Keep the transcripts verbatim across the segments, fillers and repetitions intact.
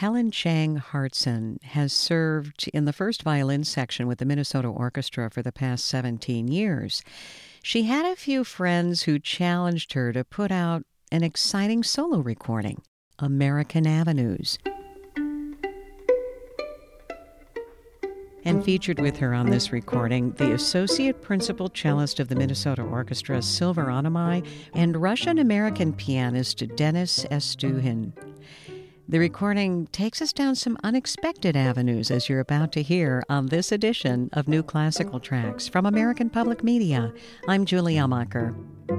Helen Chang Hartson has served in the first violin section with the Minnesota Orchestra for the past seventeen years. She had a few friends who challenged her to put out an exciting solo recording, American Avenues. And featured with her on this recording, the Associate Principal Cellist of the Minnesota Orchestra, Silver Onomai, and Russian-American pianist Denis Estuhin. The recording takes us down some unexpected avenues, as you're about to hear on this edition of New Classical Tracks from American Public Media. I'm Julie Ellmacher.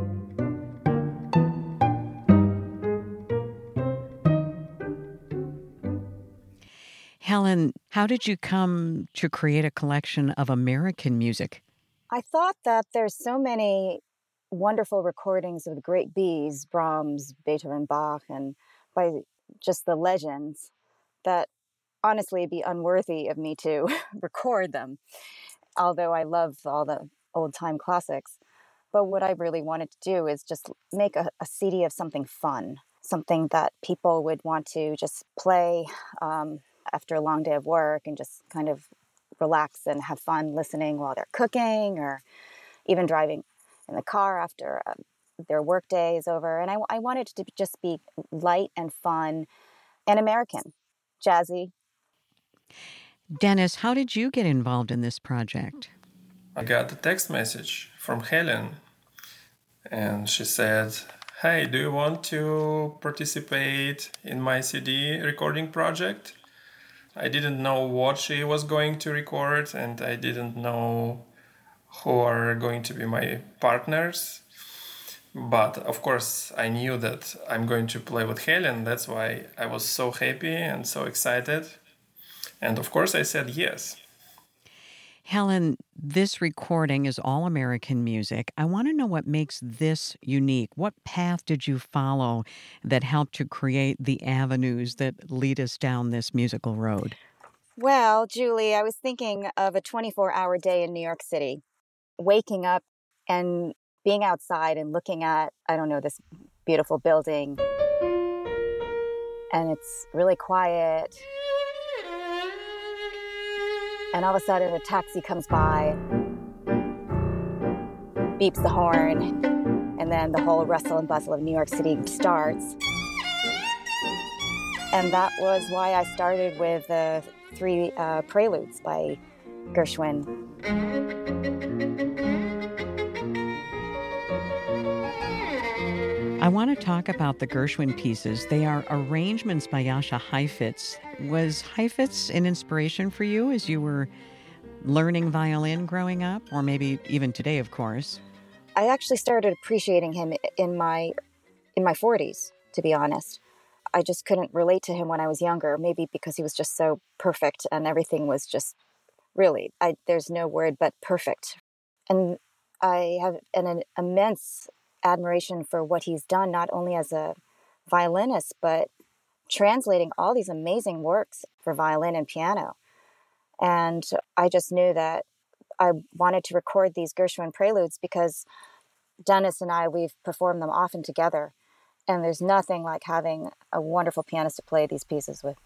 Helen, how did you come to create a collection of American music? I thought that there's so many wonderful recordings of the great B's, Brahms, Beethoven, Bach, and by just the legends, that honestly it'd be unworthy of me to record them, although I love all the old-time classics. But what I really wanted to do is just make a, a C D of something fun, something that people would want to just play um, after a long day of work and just kind of relax and have fun listening while they're cooking or even driving in the car after uh, their work day is over. And I, I wanted it to just be light and fun and American, jazzy. Denis, how did you get involved in this project? I got a text message from Helen, and she said, "Hey, do you want to participate in my C D recording project?" I didn't know what she was going to record, and I didn't know who are going to be my partners. But of course, I knew that I'm going to play with Helen. That's why I was so happy and so excited. And of course, I said yes. Helen, this recording is all American music. I want to know what makes this unique. What path did you follow that helped to create the avenues that lead us down this musical road? Well, Julie, I was thinking of a twenty-four hour day in New York City, waking up and being outside and looking at, I don't know, this beautiful building. And it's really quiet. And all of a sudden, a taxi comes by, beeps the horn, and then the whole rustle and bustle of New York City starts. And that was why I started with the three uh, preludes by Gershwin. I want to talk about the Gershwin pieces. They are arrangements by Jascha Heifetz. Was Heifetz an inspiration for you as you were learning violin growing up, or maybe even today, of course? I actually started appreciating him in my in my forties, to be honest. I just couldn't relate to him when I was younger, maybe because he was just so perfect and everything was just really, I, there's no word but perfect. And I have an, an immense admiration for what he's done, not only as a violinist, but translating all these amazing works for violin and piano. And I just knew that I wanted to record these Gershwin preludes because Denis and I, we've performed them often together. And there's nothing like having a wonderful pianist to play these pieces with.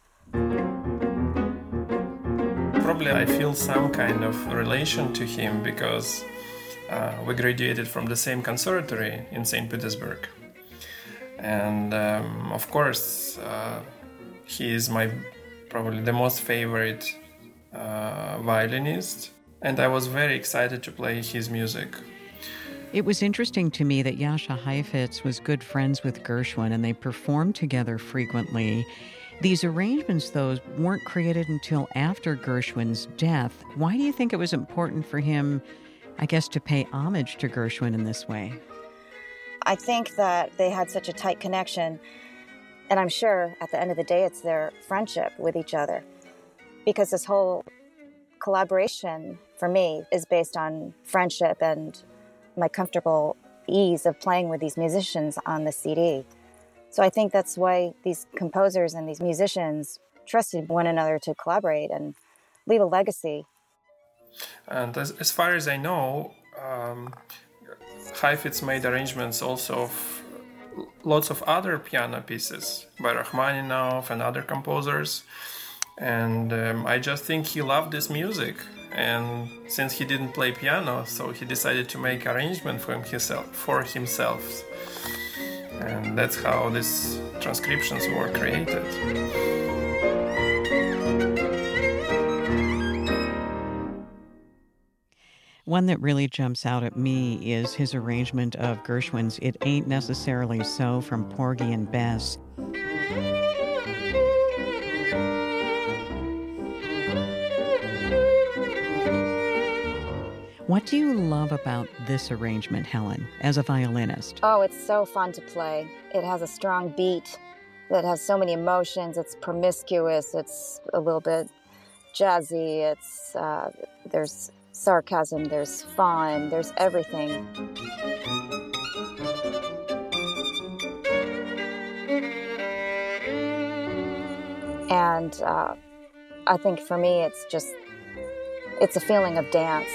Probably I feel some kind of relation to him because Uh, we graduated from the same conservatory in Saint Petersburg. And um, of course, uh, he is my probably the most favorite uh, violinist. And I was very excited to play his music. It was interesting to me that Jascha Heifetz was good friends with Gershwin and they performed together frequently. These arrangements, though, weren't created until after Gershwin's death. Why do you think it was important for him, I guess, to pay homage to Gershwin in this way? I think that they had such a tight connection, and I'm sure at the end of the day it's their friendship with each other, because this whole collaboration for me is based on friendship and my comfortable ease of playing with these musicians on the C D. So I think that's why these composers and these musicians trusted one another to collaborate and leave a legacy. And as, as far as I know, um, Heifetz made arrangements also of lots of other piano pieces by Rachmaninoff and other composers. And um, I just think he loved this music. And since he didn't play piano, so he decided to make arrangement for himself. For himself. And that's how these transcriptions were created. One that really jumps out at me is his arrangement of Gershwin's It Ain't Necessarily So from Porgy and Bess. What do you love about this arrangement, Helen, as a violinist? Oh, it's so fun to play. It has a strong beat that has so many emotions. It's promiscuous. It's a little bit jazzy. It's uh, there's sarcasm, there's fun, there's everything. And uh, I think for me, it's just, it's a feeling of dance.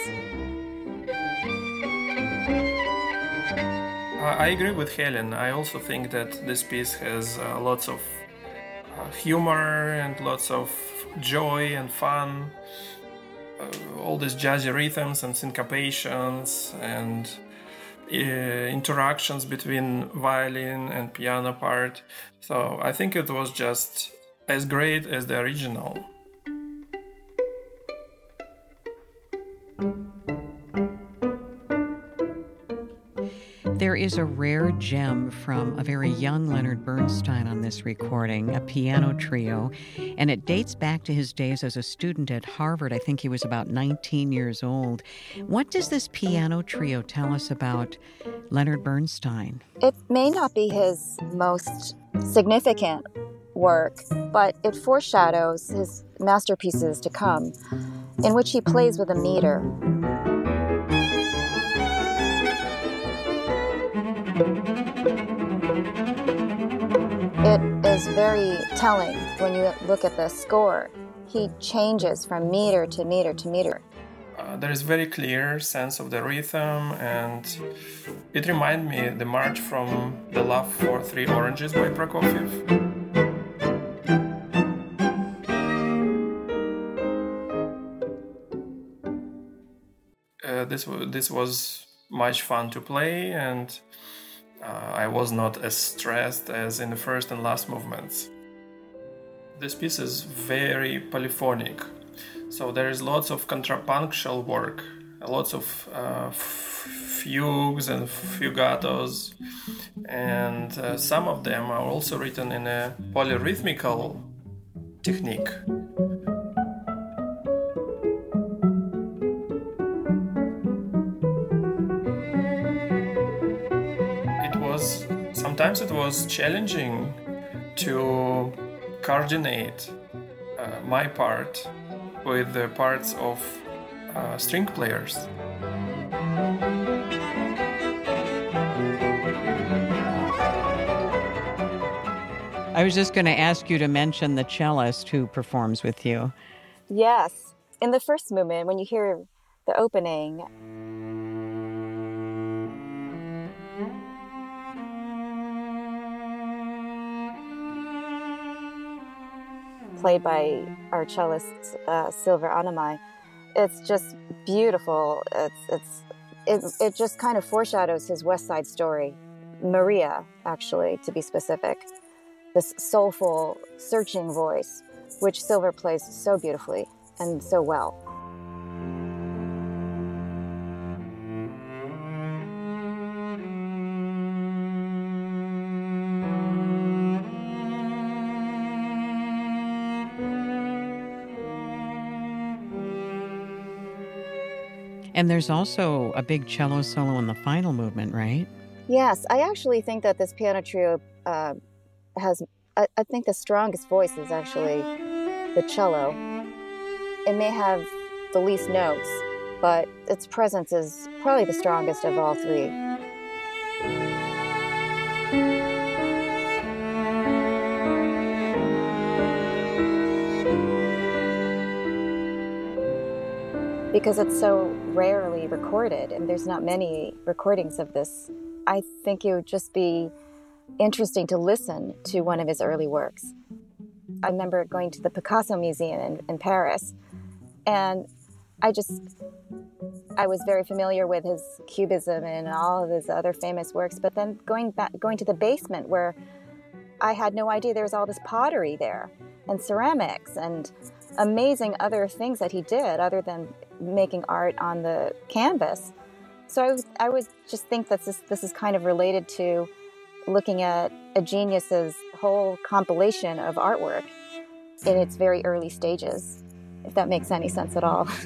I agree with Helen. I also think that this piece has uh, lots of uh, humor and lots of joy and fun. Uh, all these jazzy rhythms and syncopations and uh, interactions between violin and piano part. So I think it was just as great as the original. There is a rare gem from a very young Leonard Bernstein on this recording, a piano trio, and it dates back to his days as a student at Harvard. I think he was about nineteen years old. What does this piano trio tell us about Leonard Bernstein? It may not be his most significant work, but it foreshadows his masterpieces to come, in which he plays with a meter. It is very telling when you look at the score. He changes from meter to meter to meter. Uh, there is very clear sense of the rhythm, and it reminds me the march from The Love for Three Oranges by Prokofiev. Uh, this w- this was much fun to play, and uh, I was not as stressed as in the first and last movements. This piece is very polyphonic, so there is lots of contrapunctual work, lots of uh, f- fugues and fugatos, and uh, some of them are also written in a polyrhythmical technique. Sometimes it was challenging to coordinate uh, my part with the parts of uh, string players. I was just going to ask you to mention the cellist who performs with you. Yes. In the first movement, when you hear the opening, played by our cellist uh, Silver Anamai, it's just beautiful. It's it's it, it just kind of foreshadows his West Side Story, Maria, actually, to be specific. This soulful, searching voice, which Silver plays so beautifully and so well. And there's also a big cello solo in the final movement, right? Yes, I actually think that this piano trio uh, has, I, I think the strongest voice is actually the cello. It may have the least notes, but its presence is probably the strongest of all three. Because it's so rarely recorded, and there's not many recordings of this, I think it would just be interesting to listen to one of his early works. I remember going to the Picasso Museum in, in Paris, and I just, I was very familiar with his Cubism and all of his other famous works, but then going back, going to the basement where I had no idea there was all this pottery there and ceramics and amazing other things that he did other than making art on the canvas. So I, was, I would just think that this, this is kind of related to looking at a genius's whole compilation of artwork in its very early stages, if that makes any sense at all.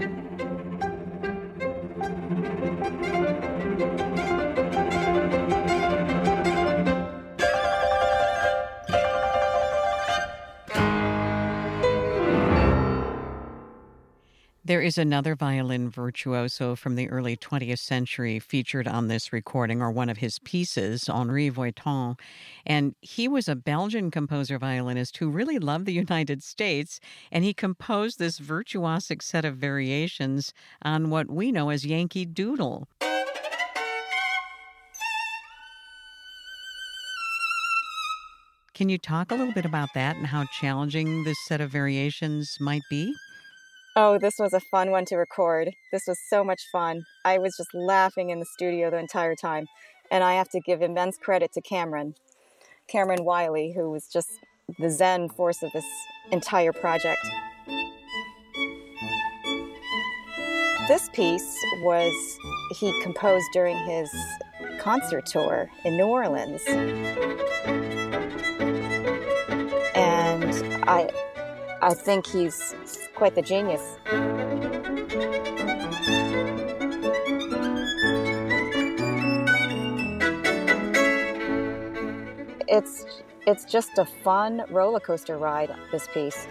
There is another violin virtuoso from the early twentieth century featured on this recording, or one of his pieces, Henri Voiton. And he was a Belgian composer-violinist who really loved the United States, and he composed this virtuosic set of variations on what we know as Yankee Doodle. Can you talk a little bit about that and how challenging this set of variations might be? Oh, this was a fun one to record. This was so much fun. I was just laughing in the studio the entire time. And I have to give immense credit to Cameron, Cameron Wiley, who was just the zen force of this entire project. This piece was he composed during his concert tour in New Orleans. And I I think he's quite the genius. It's it's just a fun roller coaster ride, this piece.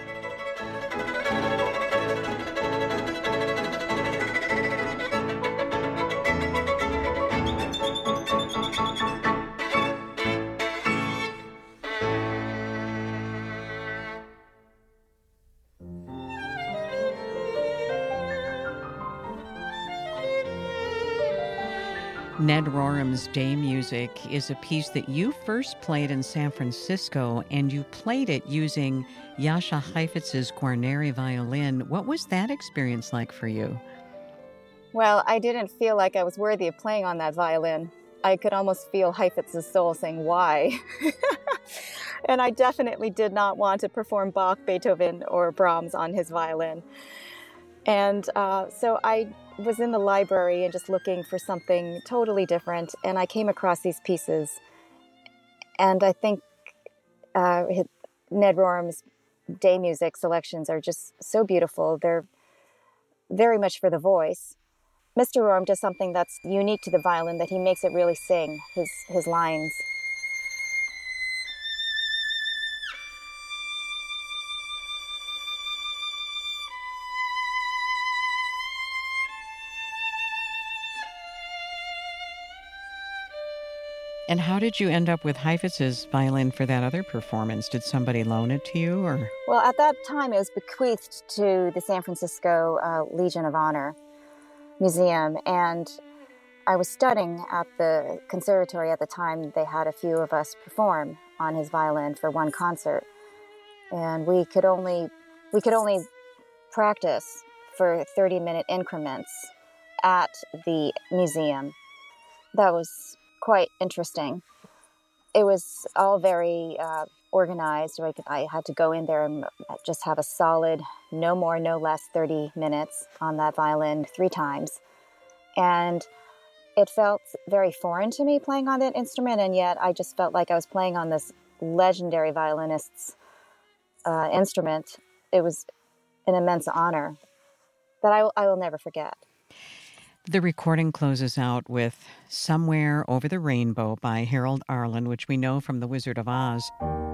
Ned Rorem's Day Music is a piece that you first played in San Francisco, and you played it using Jascha Heifetz's Guarneri violin. What was that experience like for you? Well, I didn't feel like I was worthy of playing on that violin. I could almost feel Heifetz's soul saying, why? And I definitely did not want to perform Bach, Beethoven, or Brahms on his violin. And uh, so I was in the library and just looking for something totally different, and I came across these pieces. And I think uh, Ned Rorem's Day Music selections are just so beautiful. They're very much for the voice. Mister Rorem does something that's unique to the violin, that he makes it really sing his, his lines. And how did you end up with Heifetz's violin for that other performance? Did somebody loan it to you, or? Well, at that time, it was bequeathed to the San Francisco uh, Legion of Honor Museum, and I was studying at the conservatory at the time. They had a few of us perform on his violin for one concert, and we could only we could only practice for thirty-minute increments at the museum. That was quite interesting. It was all very uh, organized. Like I had to go in there and just have a solid, no more, no less, thirty minutes on that violin three times. And it felt very foreign to me playing on that instrument, and yet I just felt like I was playing on this legendary violinist's uh, instrument. It was an immense honor that I, I will never forget. The recording closes out with Somewhere Over the Rainbow by Harold Arlen, which we know from The Wizard of Oz.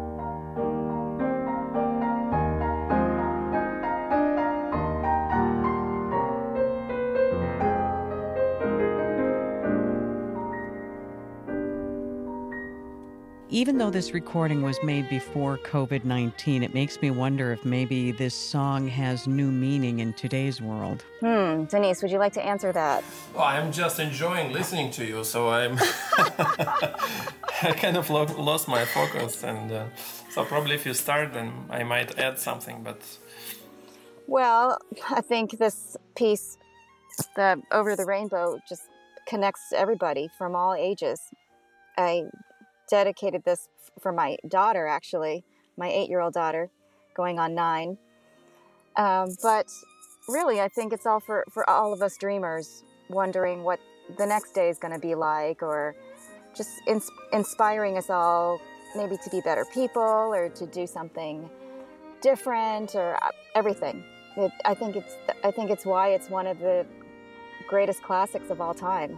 Even though this recording was made before covid nineteen, it makes me wonder if maybe this song has new meaning in today's world. Hmm, Denise, would you like to answer that? Well, I'm just enjoying listening to you, so I'm I kind of lo- lost my focus, and uh, so probably if you start, then I might add something. But Well, I think this piece, the Over the Rainbow, just connects everybody from all ages. I dedicated this for my daughter, actually, my eight-year-old daughter, going on nine. Um, but really, I think it's all for, for all of us dreamers, wondering what the next day is going to be like, or just ins- inspiring us all maybe to be better people or to do something different, or everything. It, I think it's I think it's why it's one of the greatest classics of all time.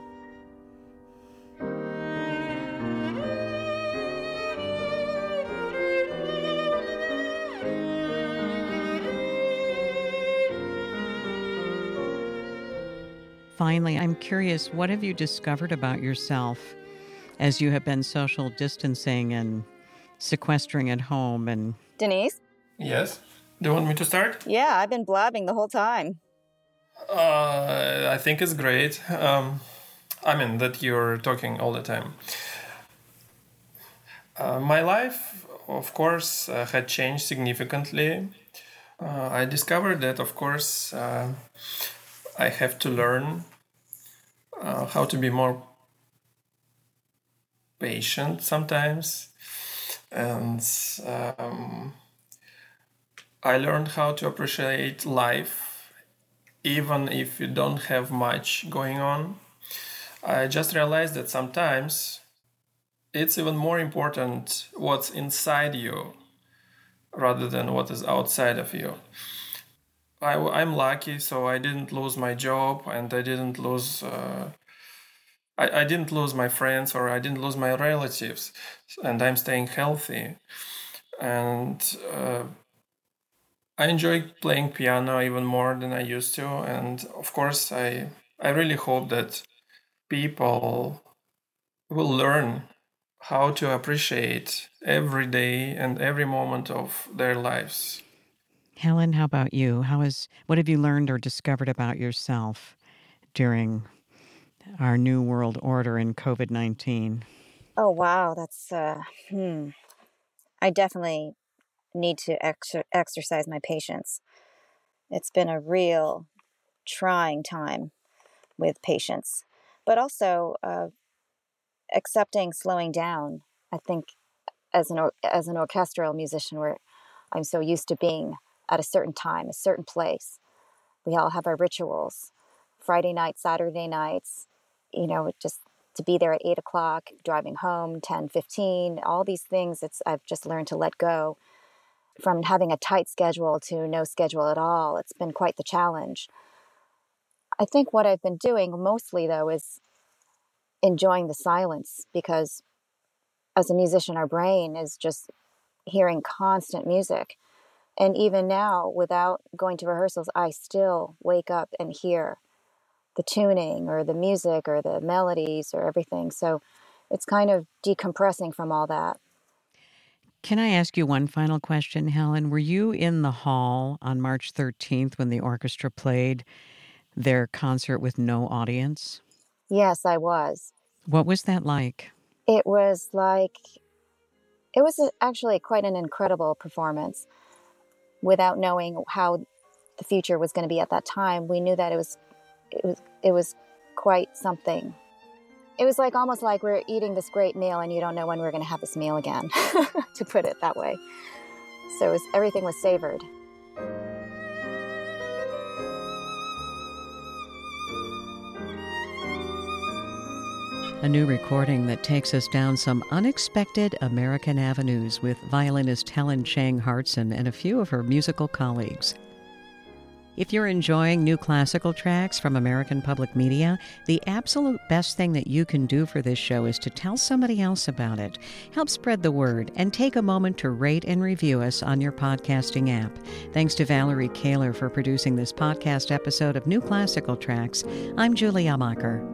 Finally, I'm curious, what have you discovered about yourself as you have been social distancing and sequestering at home? And Denise? yes, do you want me to start? Yeah, I've been blabbing the whole time. Uh, I think it's great. Um, I mean, that you're talking all the time. Uh, my life, of course, uh, had changed significantly. Uh, I discovered that, of course, uh, I have to learn uh, how to be more patient sometimes. And um, I learned how to appreciate life, even if you don't have much going on. I just realized that sometimes it's even more important what's inside you rather than what is outside of you. I, I'm lucky, so I didn't lose my job, and I didn't lose uh, I, I didn't lose my friends, or I didn't lose my relatives, and I'm staying healthy. And uh, I enjoy playing piano even more than I used to, and of course, I I really hope that people will learn how to appreciate every day and every moment of their lives. Helen, how about you? How is what have you learned or discovered about yourself during our new world order in covid nineteen? Oh, wow. That's, uh, hmm. I definitely need to ex- exercise my patience. It's been a real trying time with patience, but also uh, accepting slowing down. I think as an or- as an orchestral musician, where I'm so used to being at a certain time, a certain place. We all have our rituals. Friday nights, Saturday nights, you know, just to be there at eight o'clock, driving home, ten fifteen, all these things. It's I've just learned to let go. From having a tight schedule to no schedule at all. It's been quite the challenge. I think what I've been doing mostly, though, is enjoying the silence, because as a musician, our brain is just hearing constant music. And even now, without going to rehearsals, I still wake up and hear the tuning or the music or the melodies or everything. So it's kind of decompressing from all that. Can I ask you one final question, Helen? Were you in the hall on March thirteenth when the orchestra played their concert with no audience? Yes, I was. What was that like? It was like, it was actually quite an incredible performance. Without knowing how the future was going to be at that time, we knew that it was, it was, it was quite something. It was like almost like we're eating this great meal and you don't know when we're going to have this meal again, to put it that way. So it was, everything was savored. A new recording that takes us down some unexpected American avenues with violinist Helen Chang Hartson and a few of her musical colleagues. If you're enjoying new classical tracks from American Public Media, the absolute best thing that you can do for this show is to tell somebody else about it. Help spread the word and take a moment to rate and review us on your podcasting app. Thanks to Valerie Kaler for producing this podcast episode of New Classical Tracks. I'm Julie Amacher.